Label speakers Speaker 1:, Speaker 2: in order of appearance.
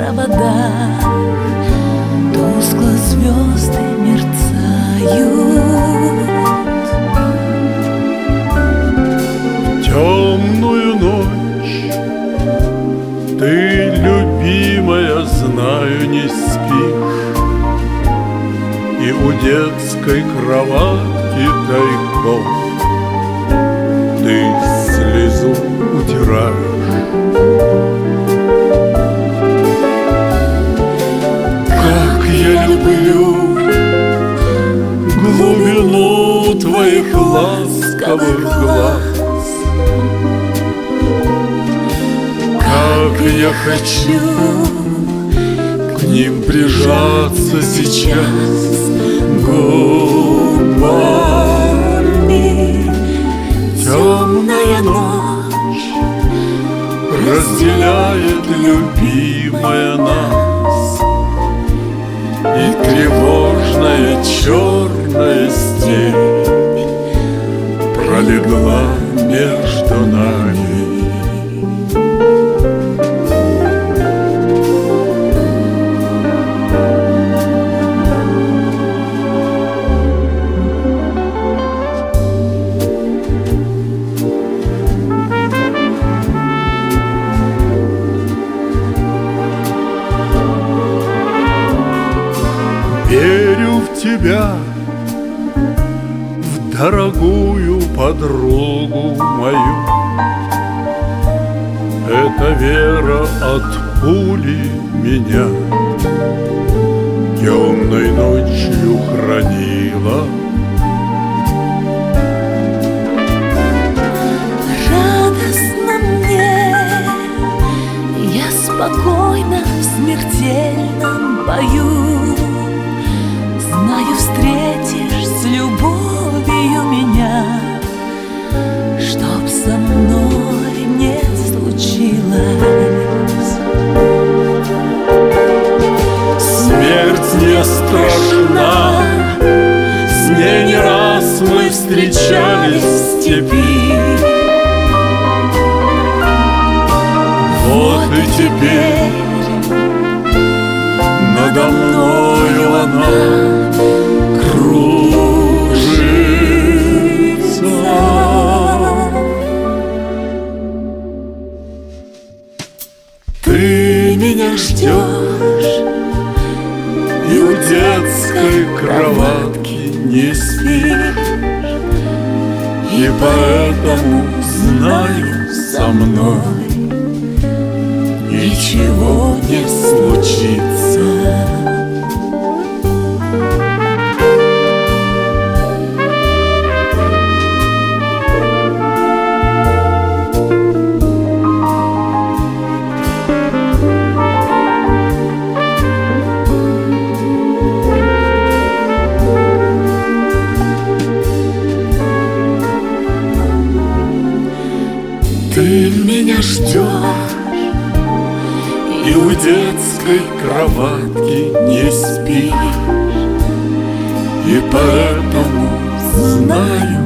Speaker 1: проводах тускло звезды мерцают.
Speaker 2: Темную ночь ты, любимая, знаю, не спишь, и у детской кроватки тайком ты слезу утираешь. Как я люблю глубину твоих ласковых глаз, как я хочу к ним прижаться сейчас губами. Темная ночь разделяет, любимая, нас, и тревожная черная степь пролегла между нами. Верю в тебя, в дорогую подругу мою. Эта вера от пули меня темной ночью хранила.
Speaker 1: Радостно мне, я спокойно в смертельном бою. Знаю, встретишь с любовью меня, чтоб со мной не случилось.
Speaker 2: Смерть не страшна, с ней не раз мы встречались в степи. Вот и теперь надо мною она кружится. Ты меня ждешь и у детской кроватки не спишь, и поэтому знаю, со мной ничего не случится. Ты меня ждешь и у детской кроватки не спишь, и поэтому знаю,